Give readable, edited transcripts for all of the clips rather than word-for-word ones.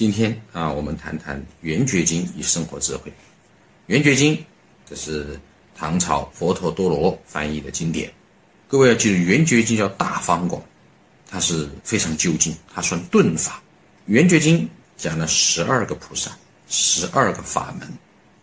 今天我们谈谈圆觉经与生活智慧。圆觉经这是唐朝佛陀多罗翻译的经典，各位要记住，圆觉经叫大方广，它是非常究竟，它算顿法。圆觉经讲了12个菩萨，12个法门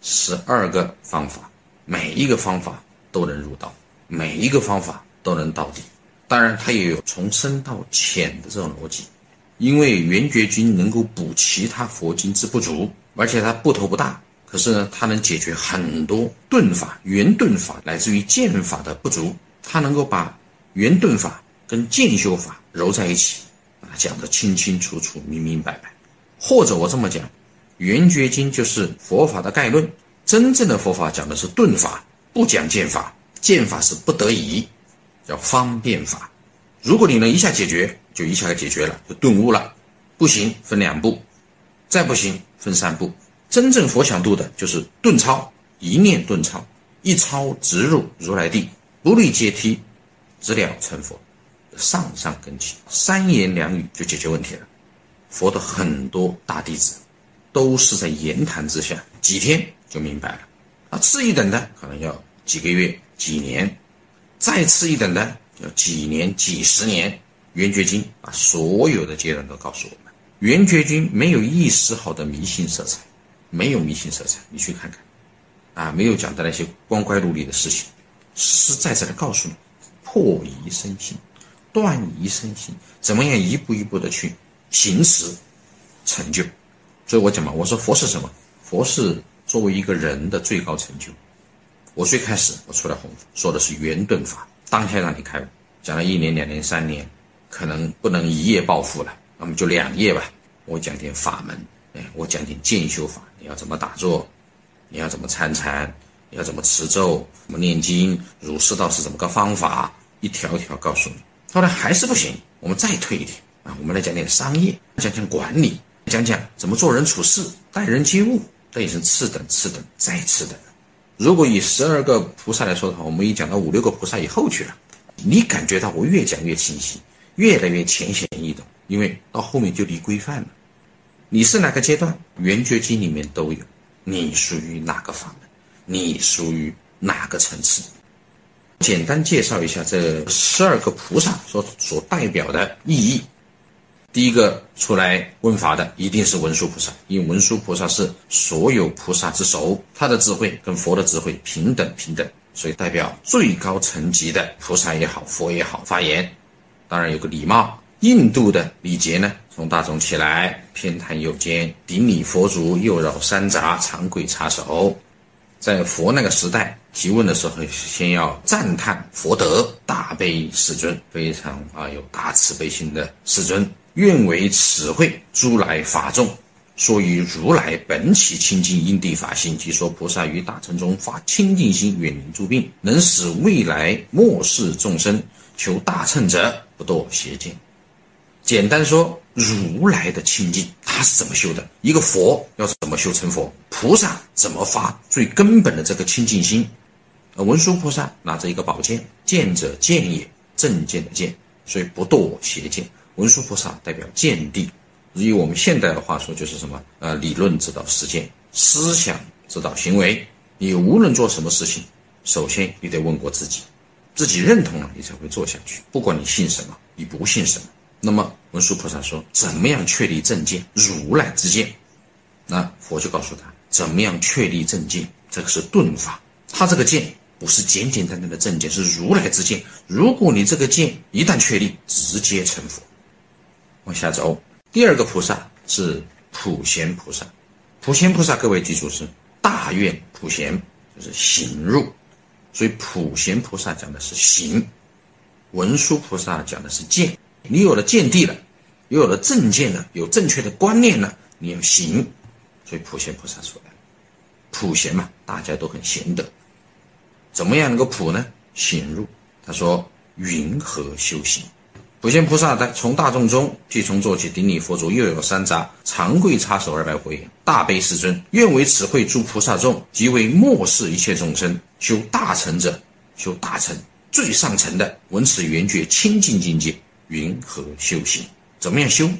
，12个方法，每一个方法都能入道，每一个方法都能到底。当然它也有从深到浅的这种逻辑，因为圆觉经能够补其他佛经之不足，而且它部头不大，可是呢它能解决很多顿法、圆顿法来自于渐法的不足，它能够把圆顿法跟渐修法揉在一起，把它讲得清清楚楚、明明白白。或者我这么讲，圆觉经就是佛法的概论，真正的佛法讲的是顿法，不讲渐法，渐法是不得已，叫方便法。如果你能一下解决，就一下解决了，就顿悟了。不行分2步，再不行分3步。真正佛想度的就是顿超，一念顿超，一超直入如来地，不立阶梯，直了成佛，上上根器，3言2语就解决问题了。佛的很多大弟子都是在言谈之下几天就明白了，次一等的可能要几个月、几年，再次一等的要几年、几十年。圆觉经把所有的阶段都告诉我们，圆觉经没有一丝毫的迷信色彩，没有迷信色彩，你去看看没有讲的那些光怪陆离的事情，实实在在的告诉你破疑生信、断疑生信，怎么样一步一步的去行持成就。所以我讲嘛，我说佛是什么？佛是作为一个人的最高成就。我最开始我出来弘法说的是圆顿法，当下让你开悟，讲了1年、2年、3年，可能不能一夜暴富了，那么就2页吧。我讲点法门，我讲点渐修法，你要怎么打坐，你要怎么参禅，你要怎么持咒，怎么念经，儒释道是怎么个方法，一条一条告诉你。后来还是不行，我们再退一点我们来讲点商业，讲讲管理，讲讲怎么做人处事，待人接物，这也是次等再次等。如果以12个菩萨来说的话，我们已讲到5、6个菩萨以后去了，你感觉到我越讲越清晰，越来越浅显易懂，因为到后面就离规范了。你是哪个阶段，圆觉经里面都有，你属于哪个法门，你属于哪个层次。简单介绍一下这12个菩萨所代表的意义。第一个出来问法的一定是文殊菩萨，因为文殊菩萨是所有菩萨之首，他的智慧跟佛的智慧平等，所以代表最高层级的菩萨也好，佛也好发言。当然有个礼貌，印度的礼节呢，从大众起来，偏袒右肩，顶礼佛足，右绕3匝，长跪插手。在佛那个时代提问的时候，先要赞叹佛德，大悲世尊，非常有大慈悲心的世尊，愿为此会诸来法众，说于如来本起清净因地法性，即说菩萨于大乘中发清净心，远离诸病，能使未来末世众生求大乘者不堕邪见。简单说，如来的清净他是怎么修的，一个佛要怎么修成佛，菩萨怎么发最根本的这个清净心。文殊菩萨拿着一个宝剑，剑者剑也，正见的剑，所以不堕邪见。文殊菩萨代表见地，以我们现代的话说就是什么理论指导实践，思想指导行为。你无论做什么事情，首先你得问过自己，自己认同了你才会做下去，不管你信什么，你不信什么。那么文殊菩萨说怎么样确立正见，如来之见。那佛就告诉他怎么样确立正见，这个是顿法。他这个见不是简简单单的正见，是如来之见。如果你这个见一旦确立，直接成佛。往下走，第2个菩萨是普贤菩萨。普贤菩萨各位记住是大愿普贤，就是行入，所以普贤菩萨讲的是行，文殊菩萨讲的是见。你有了见地了，又有了正见了，有正确的观念了，你要行，所以普贤菩萨出来了。普贤嘛，大家都很贤德，怎么样能够普呢？行入，他说云何修行。普贤菩萨从大众中即从坐起，顶礼佛足，右有3匝，长跪插手200回，大悲世尊，愿为此会诸菩萨众，即为末世一切众生修大乘者，修大乘最上乘的闻此圆觉清净境界，云何修行？怎么样修？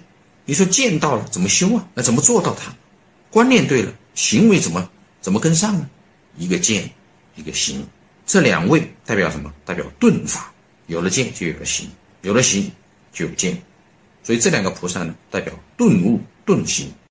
你说见到了怎么修啊？那怎么做到它？观念对了，行为怎么跟上呢？一个见，一个行，这两位代表什么？代表顿法。有了见就有了行，有了行就有见。所以这两个菩萨呢，代表顿悟顿行。